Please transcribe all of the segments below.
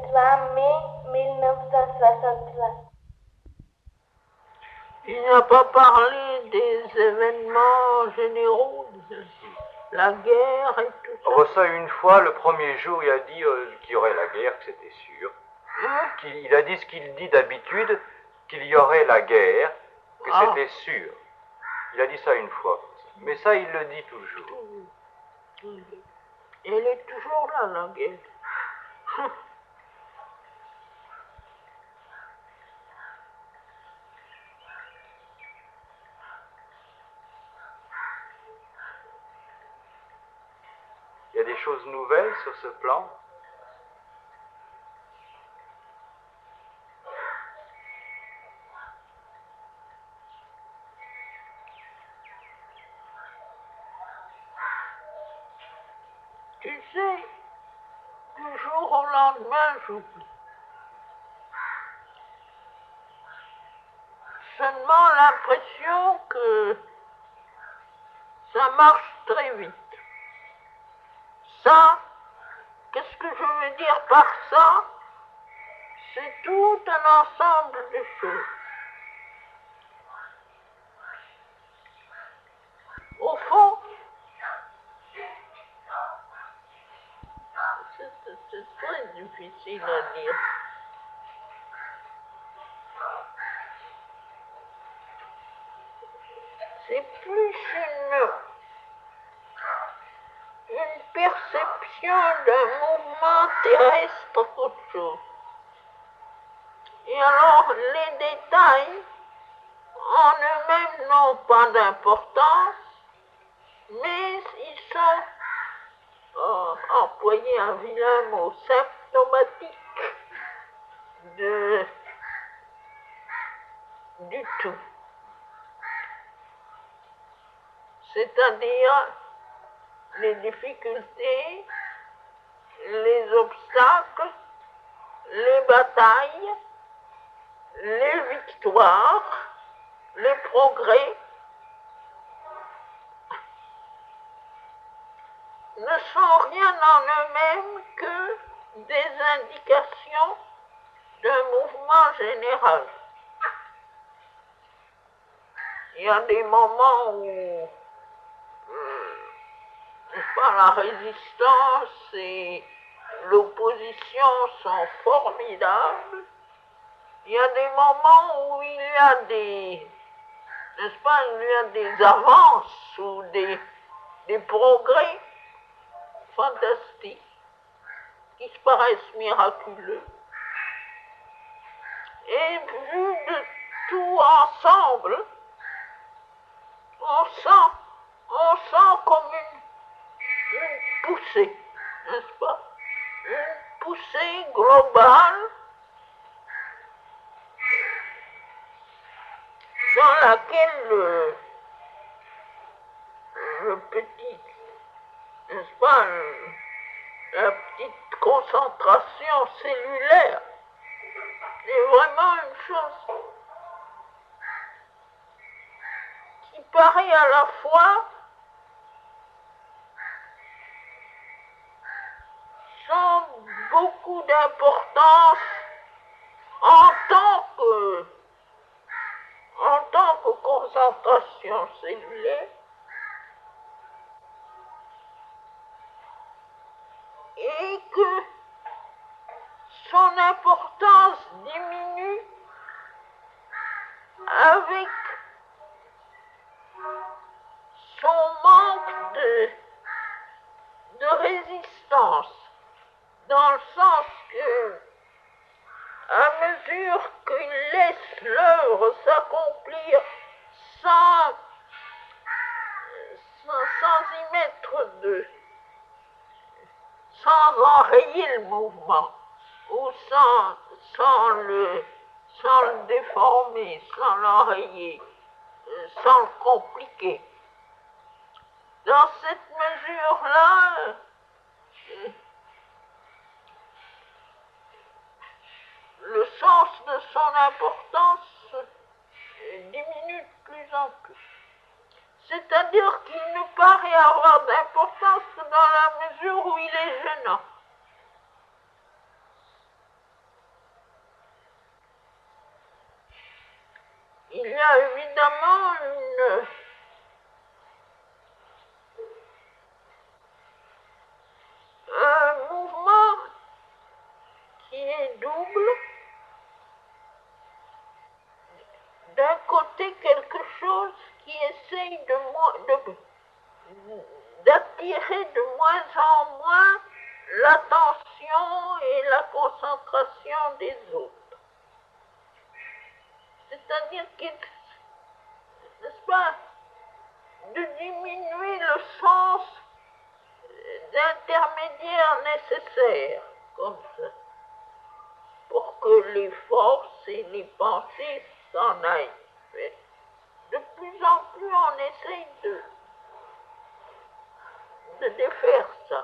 20 mai 1963. Il n'a pas parlé des événements généraux, la guerre et tout ça. Oh, ça, une fois, le premier jour, il a dit qu'il y aurait la guerre, que c'était sûr. Il a dit ce qu'il dit d'habitude, qu'il y aurait la guerre, que c'était sûr. Il a dit ça une fois. Mais ça, il le dit toujours. Elle est toujours là, la guerre. Il y a des choses nouvelles sur ce plan. Tu sais, du jour au lendemain, j'oublie. Seulement l'impression que ça marche très vite. Ça, qu'est-ce que je veux dire par ça? C'est tout un ensemble de choses. Au fond, c'est très difficile à dire. C'est plus une perception d'un mouvement terrestre qu'autre chose. Et alors, les détails en eux-mêmes n'ont pas d'importance, mais ils sont, employer un vilain mot, symptomatiques du tout. C'est-à-dire les difficultés, les obstacles, les batailles, les victoires, les progrès ne sont rien en eux-mêmes que des indications d'un mouvement général. Il y a des moments où n'est-ce pas, la résistance et l'opposition sont formidables. Il y a des moments où il y a n'est-ce pas, il y a des avances ou des progrès fantastiques qui se paraissent miraculeux. Et vu de tout ensemble, on sent comme une poussée, n'est-ce pas? Une poussée globale dans laquelle le petit, n'est-ce pas, la petite concentration cellulaire est vraiment une chose qui paraît à la fois sans beaucoup d'importance en tant que concentration cellulaire et que son importance diminue avec son manque de résistance, dans le sens que, à mesure qu'il laisse l'œuvre s'accomplir sans y mettre sans enrayer le mouvement, ou sans le déformer, sans l'enrayer, sans le compliquer. Dans cette mesure-là, le sens de son importance diminue de plus en plus. C'est-à-dire qu'il ne paraît avoir d'importance que dans la mesure où il est gênant. il y a évidemment un mouvement qui est double. D'un côté, quelque chose qui essaye d'attirer de moins en moins l'attention et la concentration des autres. C'est-à-dire n'est-ce pas, de diminuer le sens d'intermédiaire nécessaire, comme ça, pour que les forces et les pensées s'en aillent. Mais de plus en plus, on essaye de défaire ça.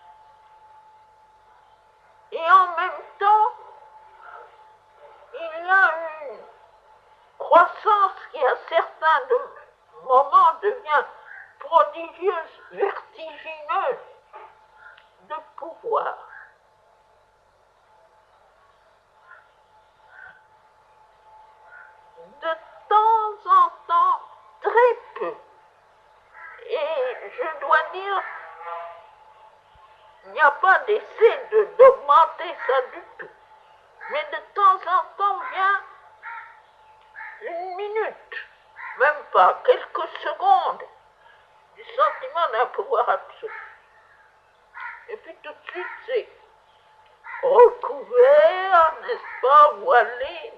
Et en même temps, il y a une croissance qui à certains moments devient prodigieuse, vertigineuse de pouvoir. De temps en temps, très peu. Et je dois dire, il n'y a pas d'essai d'augmenter ça du tout. Mais de temps en temps vient une minute, même pas, quelques secondes, du sentiment d'un pouvoir absolu. Et puis tout de suite, c'est recouvert, n'est-ce pas, voilé.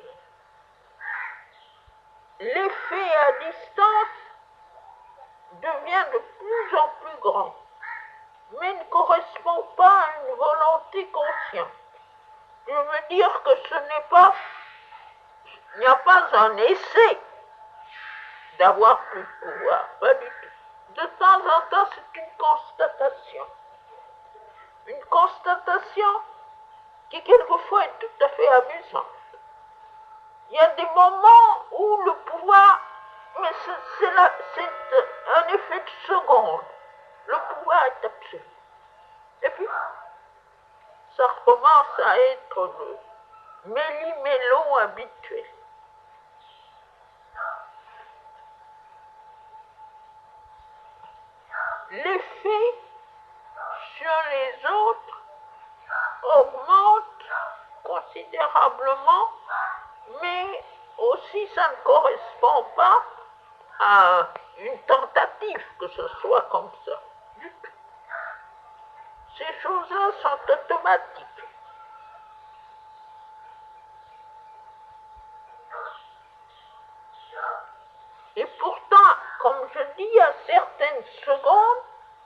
L'effet à distance devient de plus en plus grand, mais ne correspond pas à une volonté consciente. Je veux dire que ce n'est pas, il n'y a pas un essai d'avoir plus de pouvoir, pas du tout. De temps en temps, c'est une constatation. Une constatation qui quelquefois est tout à fait amusante. Il y a des moments où le pouvoir, mais c'est un effet de seconde. Le pouvoir est absolu. Et puis, ça recommence à être le méli-mélo habituel. L'effet sur les autres augmente considérablement, mais aussi ça ne correspond pas à une tentative que ce soit comme ça. Du tout. Ces choses-là sont automatiques. Et pourtant, comme je dis, à certaines secondes,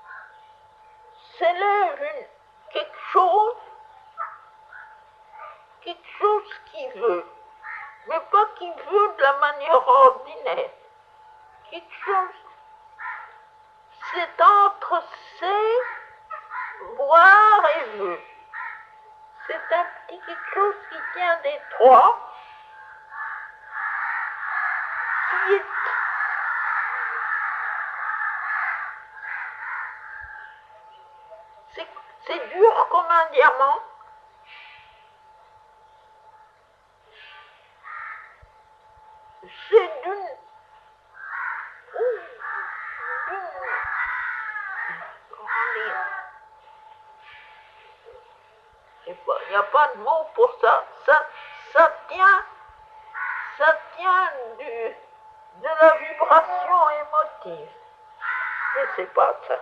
s'élève quelque chose qui veut, mais pas qui veut de la manière ordinaire. Quelque chose, c'est entre c'est, voir et veut. C'est un petit quelque chose qui tient des trois, qui est c'est dur comme un diamant. C'est il n'y a pas de mot pour ça. Ça tient de la vibration émotive. Mais c'est pas ça.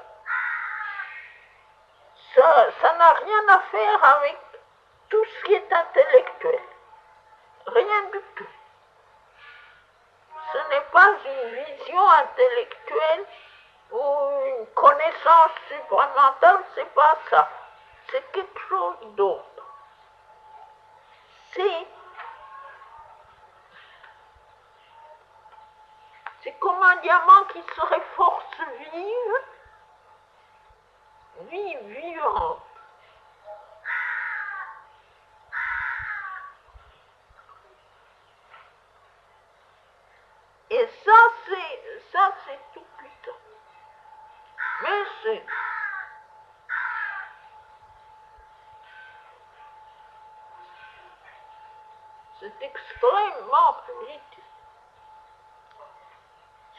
Ça n'a rien à faire avec tout ce qui est intellectuel. Rien du tout. Ce n'est pas une vision intellectuelle ou une connaissance supramentale, c'est pas ça. C'est quelque chose d'autre. C'est comme un diamant qui serait force vive, vivante. Et ça c'est tout puissant. Mais c'est extrêmement positif.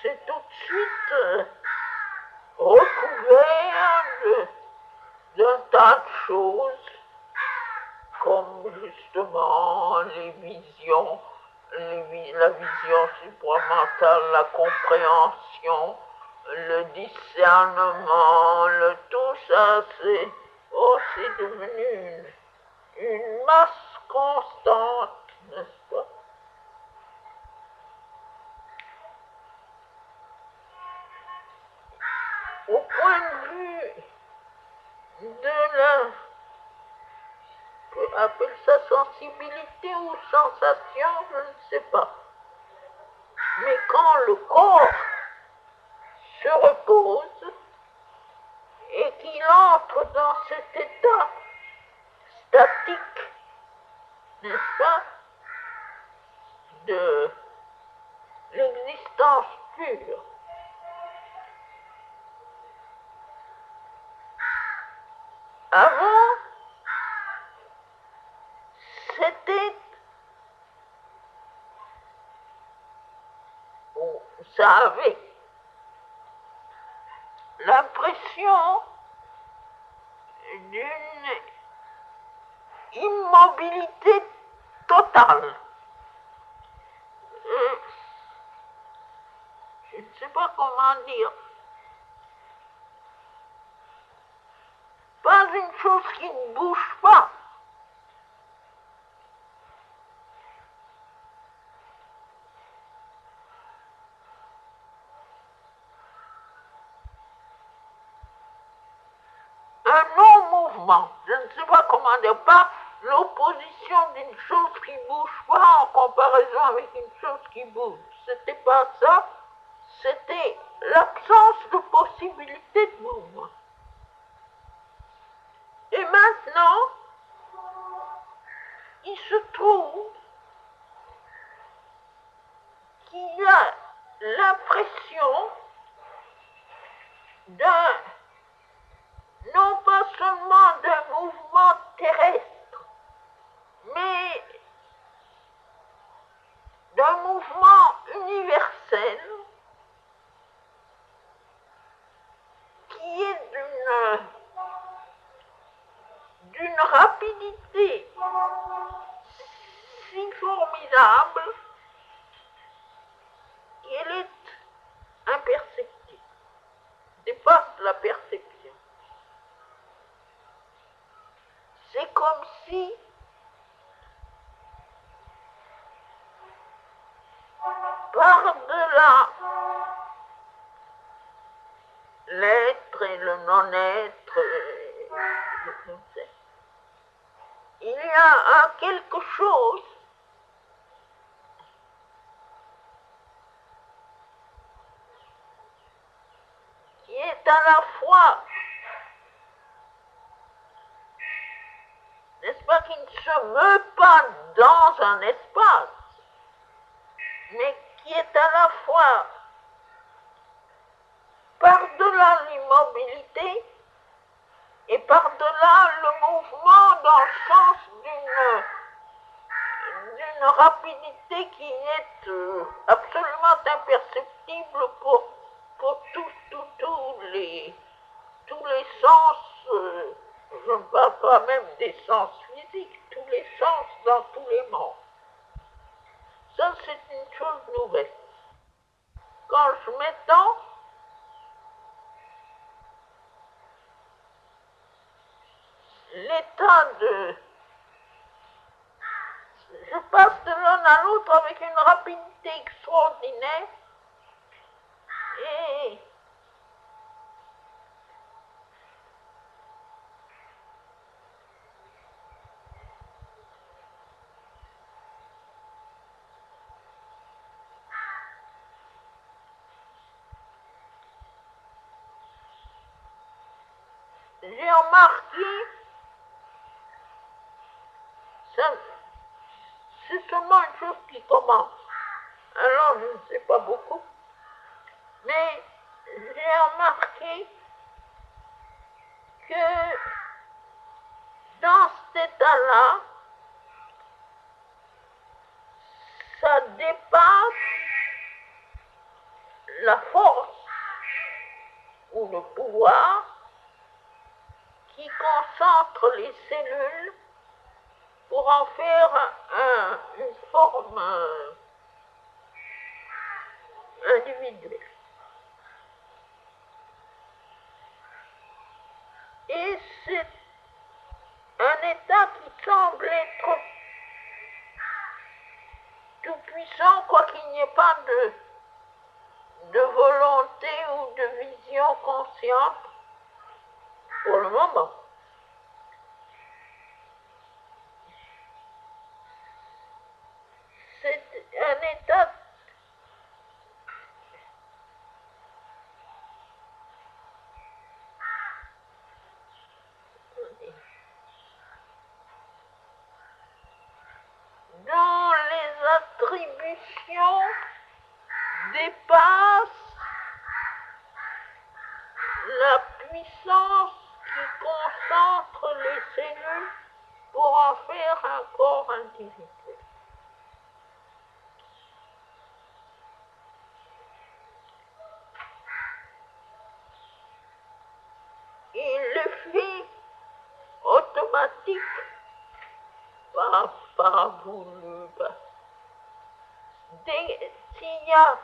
c'est tout de suite recouvert d'un tas de choses, comme justement les visions, la vision supramentale, la compréhension, le discernement, tout ça, c'est devenu une masse constante, n'est-ce pas? Au point de vue de on appelle ça sensibilité ou sensation, je ne sais pas. Mais quand le corps se repose et qu'il entre dans cet état statique, n'est-ce pas, de l'existence pure, avant, c'était, ça avait l'impression d'une immobilité totale. Je ne sais pas comment dire. Pas une chose qui ne bouge pas. Un non-mouvement, je ne sais pas comment dire, pas l'opposition d'une chose qui ne bouge pas en comparaison avec une chose qui bouge. C'était pas ça, c'était l'absence de possibilité de mouvement. Et maintenant, il se trouve qu'il y a l'impression non pas seulement d'un mouvement terrestre, mais d'un mouvement universel qui est d'une rapidité si formidable qu'elle est imperceptible, dépasse la perception. C'est comme si par-delà l'être et le non-être, il y a quelque chose qui est à la fois, n'est-ce pas, qui ne se meut pas dans un espace, mais qui est à la fois par-delà l'immobilité et par-delà le mouvement dans le sens d'une rapidité qui est absolument imperceptible pour tous les sens, je ne parle pas même des sens physiques, tous les sens dans tous les mondes. Ça, c'est une chose nouvelle. Quand je m'étends, l'état je passe de l'un à l'autre avec une rapidité extraordinaire et j'ai remarqué, c'est seulement une chose qui commence. Alors je ne sais pas beaucoup, mais j'ai remarqué que dans cet état-là, ça dépasse la force ou le pouvoir qui concentre les cellules pour en faire une forme individuelle. Et c'est un état qui semble être tout puissant, quoiqu'il n'y ait pas de volonté ou de vision consciente pour le moment. C'est un état dont les attributions dépassent la puissance qui concentre les cellules pour en faire un corps individuel. Et l'effet automatique, pas voulu, s'il y a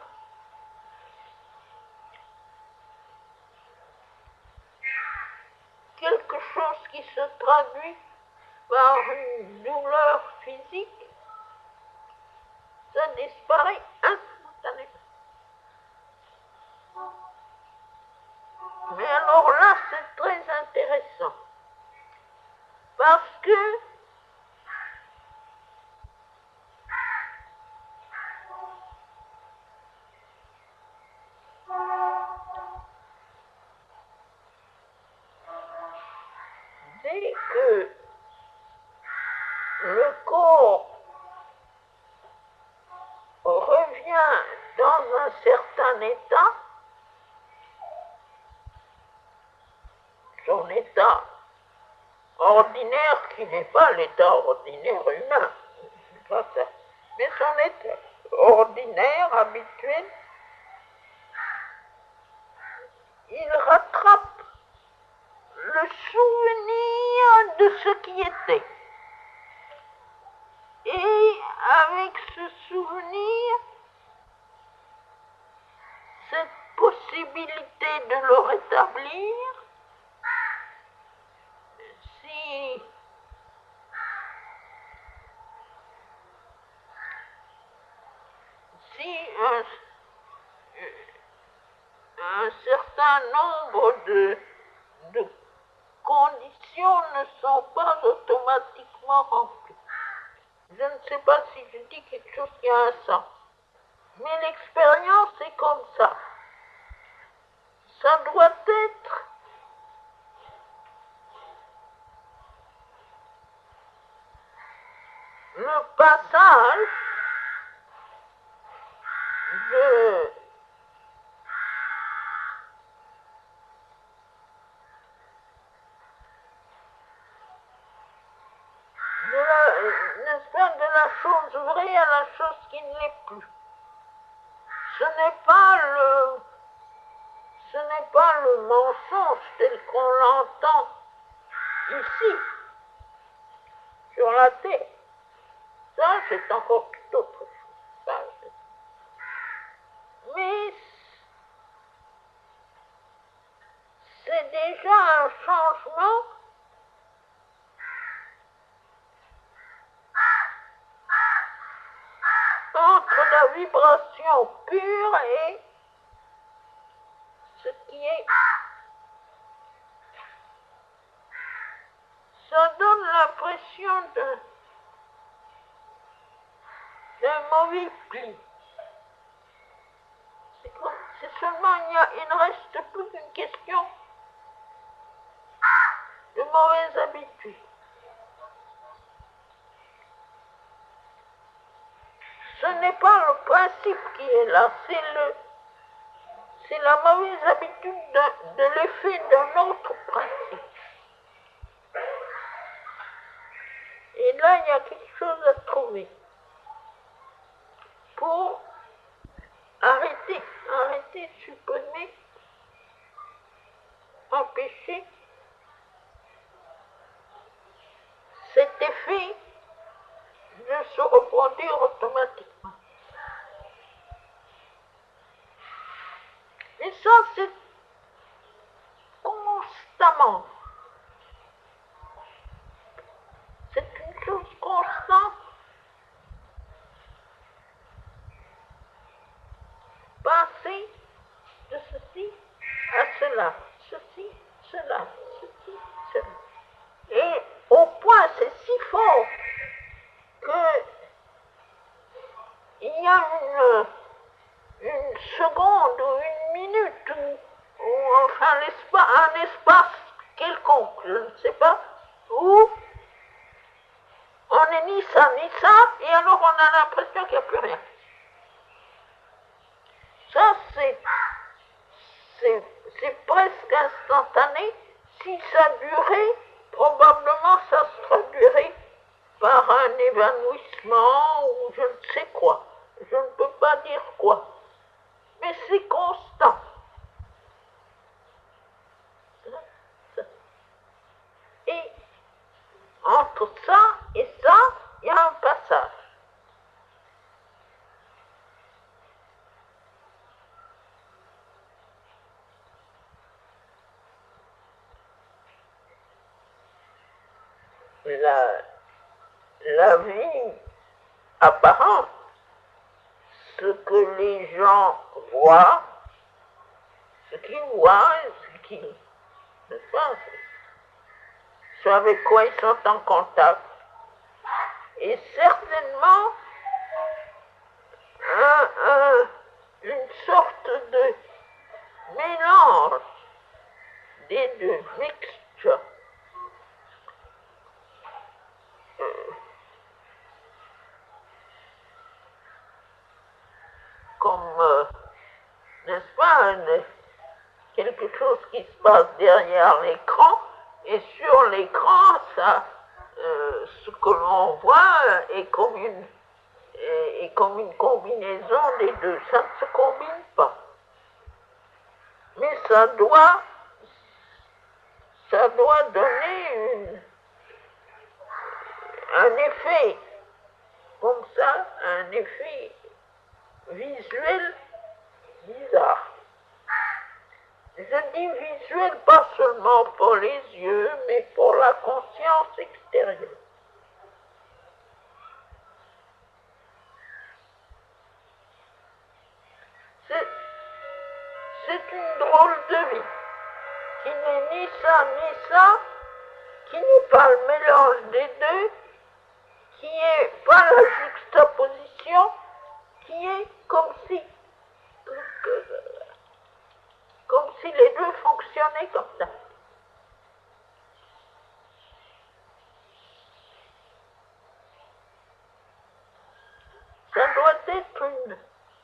quelque chose qui se traduit par une douleur physique, ça disparaît instantanément. Mais alors là, c'est très intéressant, parce que dès que le corps revient dans un certain état, son état ordinaire qui n'est pas l'état ordinaire humain, pas ça, mais son état ordinaire, habituel, il rattrape le souvenir de ce qui était. Et avec ce souvenir, cette possibilité de le rétablir, si un certain nombre de conditions ne sont pas automatiquement remplies. Je ne sais pas si je dis quelque chose qui a un sens, mais l'expérience est comme ça. Ça doit être le passage de la chose vraie à la chose qui ne l'est plus. Ce n'est pas le mensonge tel qu'on l'entend ici, sur la terre. Ça, c'est encore tout autre chose. Mais c'est déjà un changement entre la vibration pure et ce qui est. Ça donne l'impression d'un mauvais pli. C'est seulement il ne reste plus qu'une question de mauvaises habitudes. Ce n'est pas le principe qui est là, c'est la mauvaise habitude de l'effet d'un autre principe. Et là, il y a quelque chose à trouver pour arrêter été supprimé, empêché. Cet effet de se reproduire automatiquement. Et ça, c'est constamment. C'est une chose constante. Passer de ceci à cela, ceci, cela, ceci, cela. Et au point, c'est si fort que il y a une seconde ou une minute ou enfin un espace quelconque, je ne sais pas, où on n'est ni ça, et alors on a l'impression qu'il n'y a plus rien. Ça, c'est presque instantané. Si ça durait, probablement ça se traduirait par un évanouissement ou je ne sais quoi. Je ne peux pas dire quoi. Mais c'est constant. Et entre ça et ça, il y a un passage. La vie apparente, ce que les gens voient, ce qu'ils voient, n'est-ce pas, ce avec quoi ils sont en contact, et certainement une sorte de mélange des deux, mixture. Comme, n'est-ce pas, quelque chose qui se passe derrière l'écran, et sur l'écran, ça, ce que l'on voit est comme une combinaison des deux. Ça ne se combine pas. Mais ça doit donner un effet, comme ça, un effet visuel bizarre. Je dis visuel pas seulement pour les yeux, mais pour la conscience extérieure. C'est une drôle de vie, qui n'est ni ça, qui n'est pas le mélange des deux, qui n'est pas la juxtaposition, qui est comme si les deux fonctionnaient comme ça. Ça doit être une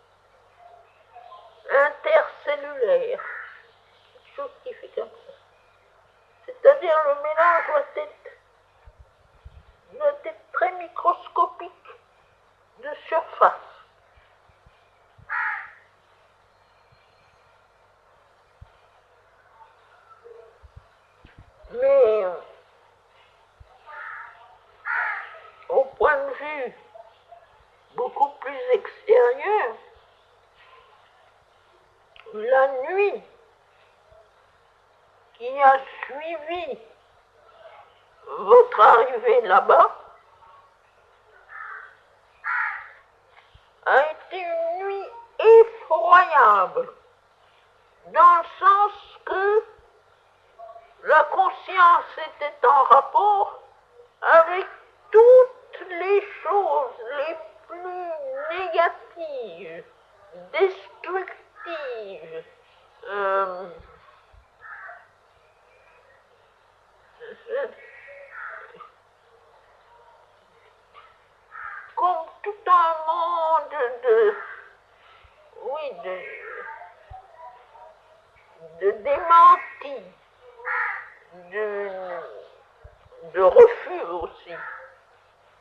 intercellulaire, quelque chose qui fait comme ça. C'est-à-dire le mélange doit être très microscopique de surface. Mais au point de vue beaucoup plus extérieur, la nuit qui a suivi votre arrivée là-bas a été une nuit effroyable, dans le sens que la conscience était en rapport avec toutes les choses les plus négatives, destructives, comme tout un monde de démenti, de refus aussi.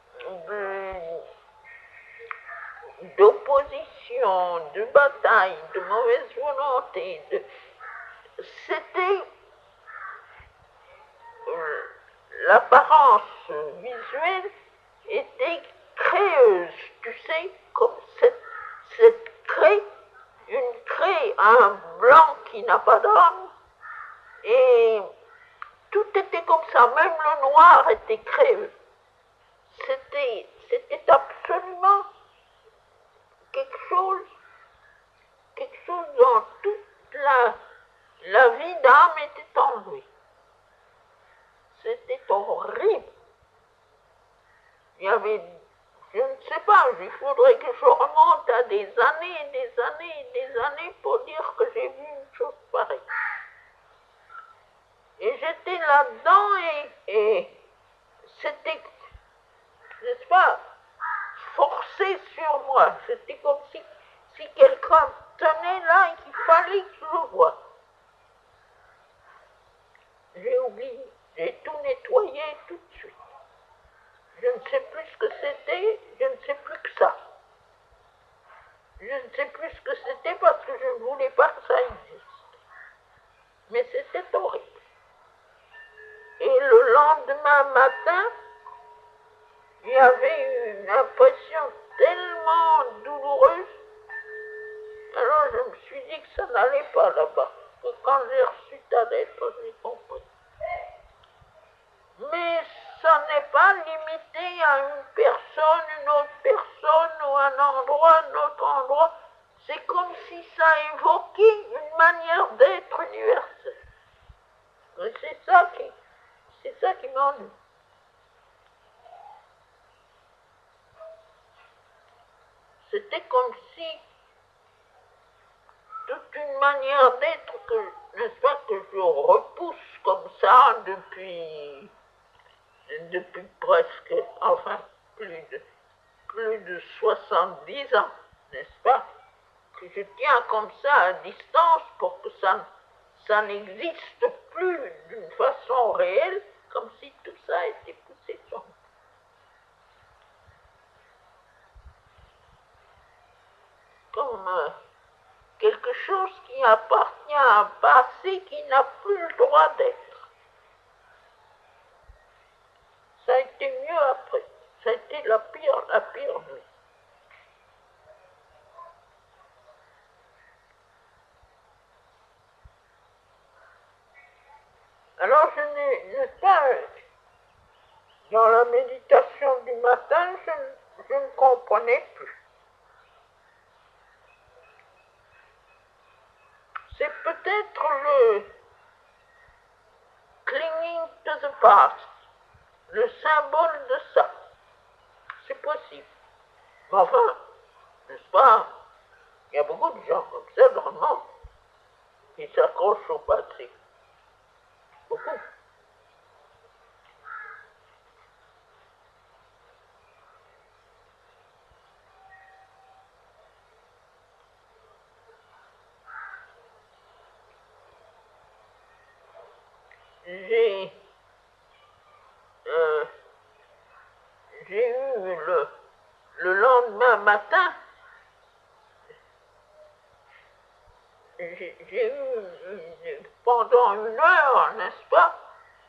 d'opposition, de bataille, de mauvaise volonté, c'était l'apparence visuelle était créeuse, tu sais, comme cette craie, une craie à un blanc qui n'a pas d'âme, et tout était comme ça, même le noir était créeux. C'était absolument quelque chose dont toute la vie d'âme était en lui. C'était horrible. Il y avait, je ne sais pas, il faudrait que je remonte à des années et des années et des années pour dire que j'ai vu une chose pareille. Et j'étais là-dedans et c'était, n'est-ce pas, forcé sur moi. C'était comme si quelqu'un tenait là et qu'il fallait que je le voie. J'ai oublié, j'ai tout nettoyé tout de suite. Je ne sais plus ce que c'était, je ne sais plus que ça. Je ne sais plus ce que c'était parce que je ne voulais pas que ça existe. Mais c'était horrible. Et le lendemain matin, il y avait une impression tellement douloureuse. Alors je me suis dit que ça n'allait pas là-bas. Et quand j'ai reçu ta lettre, j'ai compris. Mais ça n'est pas limité à une personne, une autre personne, ou un endroit, un autre endroit. C'est comme si ça évoquait une manière d'être universelle. Et c'est ça qui m'ennuie. C'était comme si toute une manière d'être que, n'est-ce pas, que je repousse comme ça depuis presque, enfin, plus de 70 ans, n'est-ce pas, que je tiens comme ça à distance pour que ça n'existe plus d'une façon réelle, comme si tout ça était poussé sur moi. Comme quelque chose qui appartient à un passé qui n'a plus le droit d'être. Ça a été mieux après. Ça a été la pire nuit. Alors je n'ai pas, dans la méditation du matin, je ne comprenais plus. C'est peut-être le clinging to the past, le symbole de ça. C'est possible. Mais enfin, n'est-ce pas, il y a beaucoup de gens comme ça dans le monde qui s'accrochent au passé. Beaucoup. J'ai eu le lendemain matin, j'ai eu pendant une heure, n'est-ce pas,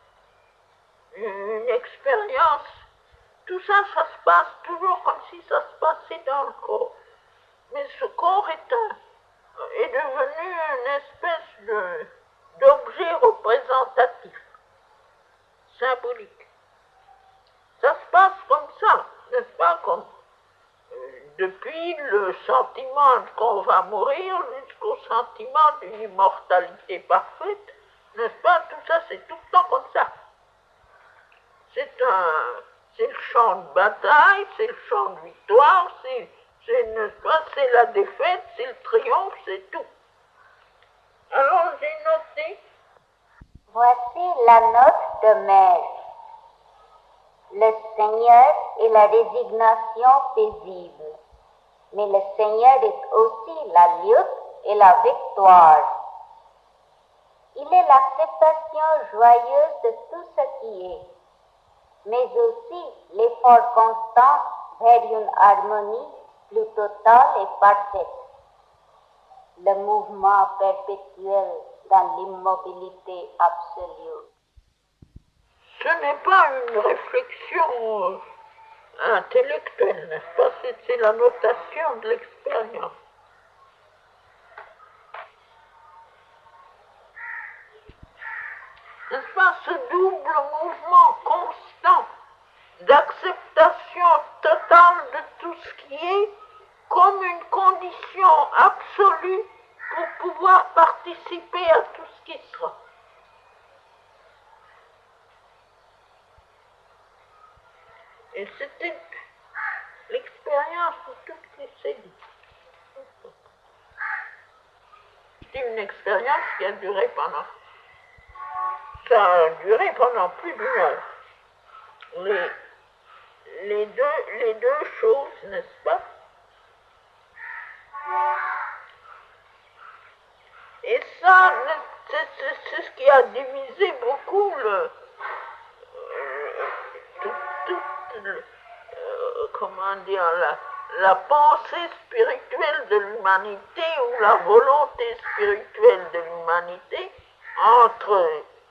une expérience. Tout ça, ça se passe toujours comme si ça se passait dans le corps. Mais ce corps est devenu une espèce d'objet représentatif, symbolique. Ça se passe comme ça, n'est-ce pas, comme depuis le sentiment qu'on va mourir jusqu'au sentiment d'une immortalité parfaite, n'est-ce pas, tout ça c'est tout le temps comme ça. C'est le champ de bataille, c'est le champ de victoire, n'est-ce pas, c'est la défaite, c'est le triomphe, c'est tout. Alors j'ai noté. Voici la note de maître. Le Seigneur est la résignation paisible, mais le Seigneur est aussi la lutte et la victoire. Il est l'acceptation joyeuse de tout ce qui est, mais aussi l'effort constant vers une harmonie plus totale et parfaite. Le mouvement perpétuel dans l'immobilité absolue. Ce n'est pas une réflexion intellectuelle, n'est-ce pas? C'est la notation de l'expérience. N'est-ce pas, ce double mouvement constant d'acceptation totale de tout ce qui est comme une condition absolue pour pouvoir participer à tout ce qui sera. Et c'était l'expérience de tout ce qui s'est dit. C'est une expérience qui a duré pendant... Ça a duré pendant plus d'une heure. Les deux choses, n'est-ce pas? Et ça, c'est ce qui a divisé beaucoup comment dire, la pensée spirituelle de l'humanité ou la volonté spirituelle de l'humanité entre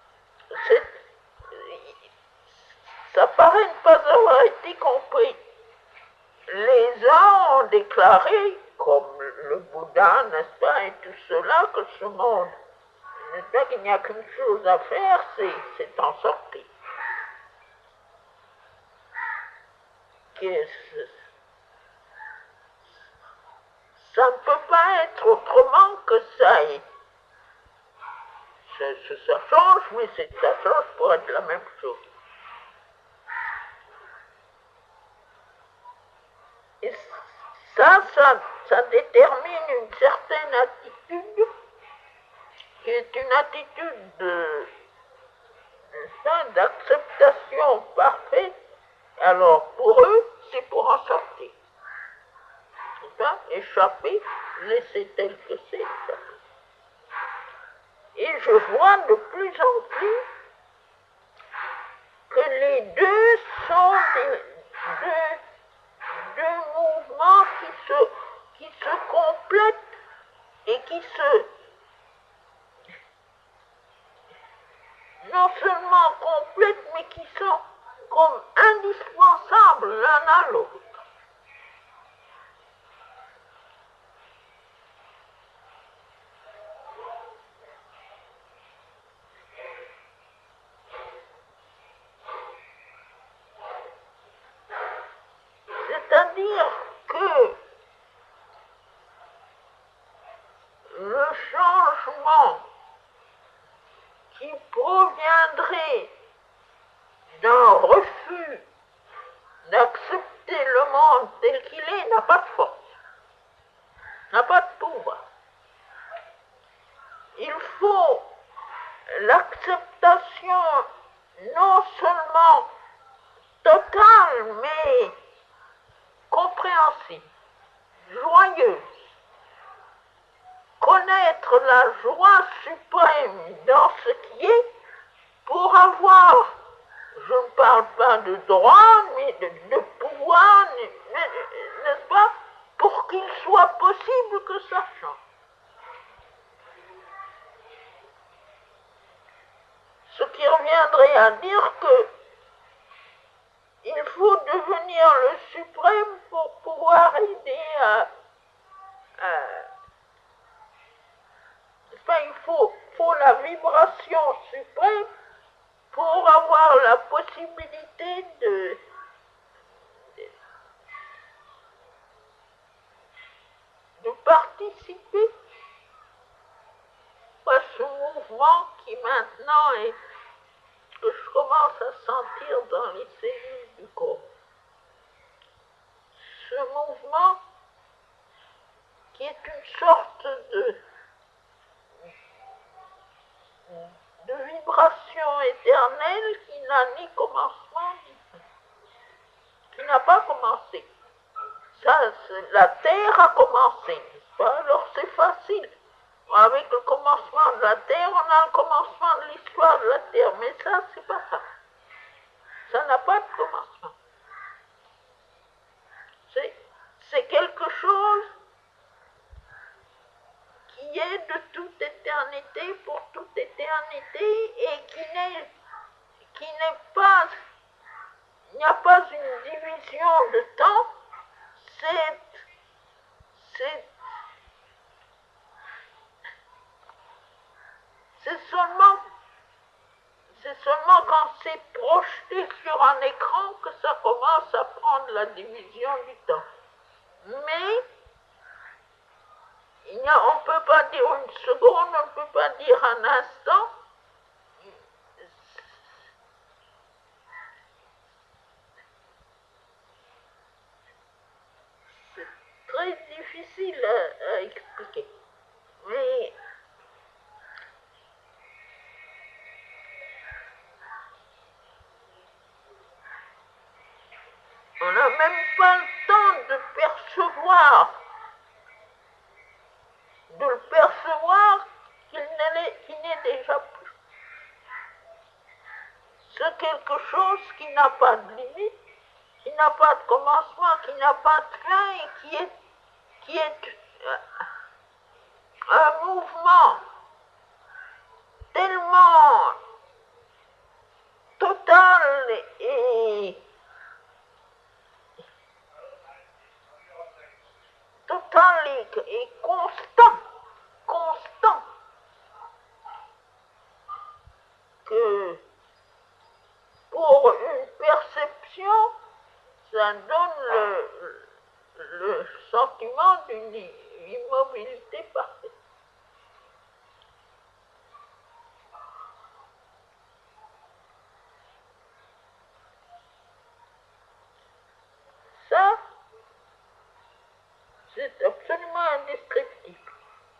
ça paraît ne pas avoir été compris. Les uns ont déclaré, comme le Bouddha, n'est-ce pas, et tout cela, que ce monde, n'est-ce pas, qu'il n'y a qu'une chose à faire, c'est en sortir. Ça ne peut pas être autrement que ça. Ça change, mais ça change pour être la même chose. Et ça détermine une certaine attitude, qui est une attitude d'acceptation parfaite. Alors pour eux, c'est pour en sortir. Échapper, laisser tel que c'est, échapper. Et je vois de plus en plus que les deux sont deux mouvements qui se complètent et qui non seulement complètent, mais qui sont comme indispensables l'un à l'autre. C'est-à-dire que le changement qui proviendrait d'un refus d'accepter le monde tel qu'il est n'a pas de force, n'a pas de pouvoir. Il faut l'acceptation non seulement totale, mais compréhensible, joyeuse. Connaître la joie suprême dans ce qui est pour avoir, je ne parle pas de droit, mais de pouvoir, n'est-ce pas, pour qu'il soit possible que ça change. Ce qui reviendrait à dire que il faut devenir le suprême pour pouvoir aider il faut la vibration suprême pour avoir la possibilité de participer à ce mouvement qui maintenant est que je commence à sentir dans les cellules du corps. Ce mouvement qui est une sorte de vibration éternelle qui n'a ni commencement ni fin, qui n'a pas commencé. La Terre a commencé, n'est-ce pas? Alors c'est facile. Avec le commencement de la Terre, on a le commencement de l'histoire de la Terre, mais ça, c'est pas ça. Ça n'a pas de commencement. C'est quelque éternité, pour toute éternité, et qui n'est pas, il n'y a pas une division de temps, c'est seulement quand c'est projeté sur un écran que ça commence à prendre la division du temps. Mais on ne peut pas dire une seconde, on ne peut pas dire un instant. C'est très difficile à expliquer. Mais on n'a même pas le temps de le percevoir qu'il n'est déjà plus. C'est quelque chose qui n'a pas de limite, qui n'a pas de commencement, qui n'a pas de fin et qui est un mouvement tellement total et constant, que pour une perception, ça donne le sentiment d'une immobilité parfaite. Ça, c'est absolument indescriptible.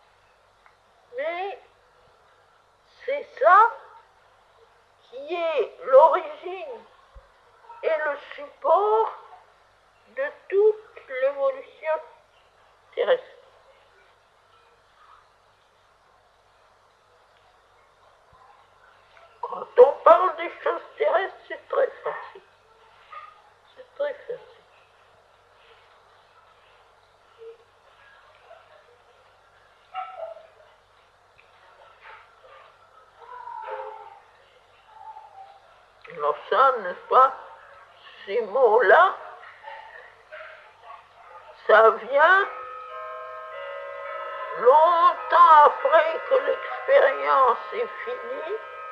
Mais c'est ça qui est l'origine et le support de toute l'évolution terrestre. Quand on parle des choses terrestres, c'est très facile. C'est très facile. Alors ça, n'est-ce pas, ces mots-là, ça vient longtemps après que l'expérience est finie.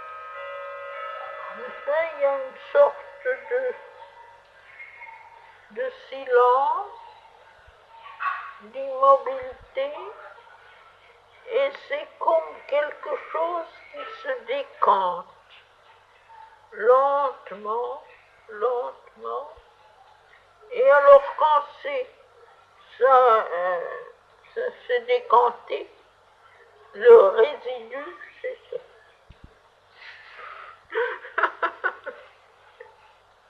Enfin, il y a une sorte de silence, d'immobilité, et c'est comme quelque chose qui se décante, lentement, lentement. Et alors quand ça s'est décanté, le résidu, c'est